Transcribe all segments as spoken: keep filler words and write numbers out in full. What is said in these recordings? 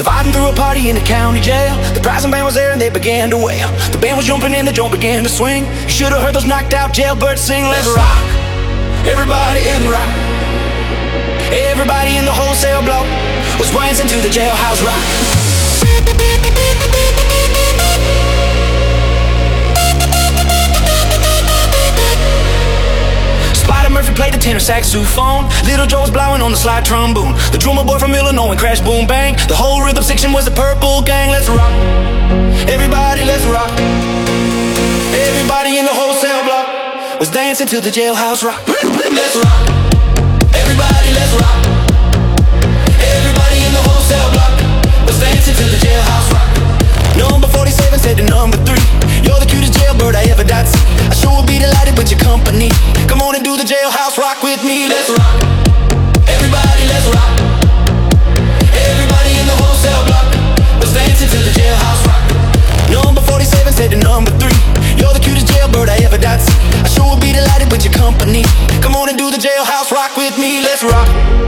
They're vibing through a party in the county jail. The brass and band was there and they began to wail. The band was jumping and the joint began to swing. You should have heard those knocked out jailbirds sing. Let's rock, everybody in the rock. Everybody in the wholesale block was dancing to the jailhouse rock. Murphy played the tenor saxophone. Little Joe was blowing on the slide trombone. The drummer boy from Illinois crashed, boom, bang. The whole rhythm section was the Purple Gang. Let's rock, everybody, let's rock. Everybody in the wholesale block was dancing to the jailhouse rock. Let's rock, everybody, let's rock. Everybody in the wholesale block was dancing to the jailhouse rock. Number forty-seven said to number three, you're the cutest jailbird I ever did see. I sure will be delighted with your company. Come on and do the jailhouse rock with me. Let's rock, everybody, let's rock. Everybody in the wholesale block was dancing to the jailhouse rock. Number forty-seven said to number three, you're the cutest jailbird I ever did see. I sure will be delighted with your company. Come on and do the jailhouse rock with me. Let's rock.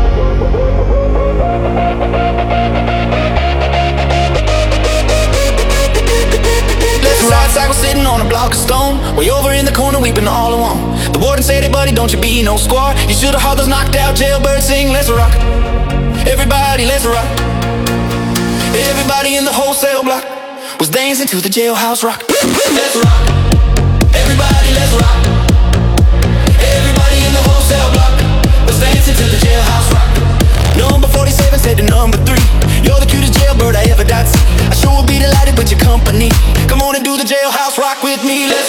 I was sitting on a block of stone, way over in the corner weeping all alone. The warden said, hey buddy, don't you be no squaw. You should've heard those knocked out jailbirds sing. Let's rock, everybody, let's rock. Everybody in the wholesale block was dancing to the jailhouse rock. Let's rock, everybody, let's rock. Everybody in the wholesale block was dancing to the jailhouse rock. Number forty-seven said to number three, you're the cutest jailbird I ever did see. I sure will be delighted with your company. Come on and do the jailhouse rock with me. Let's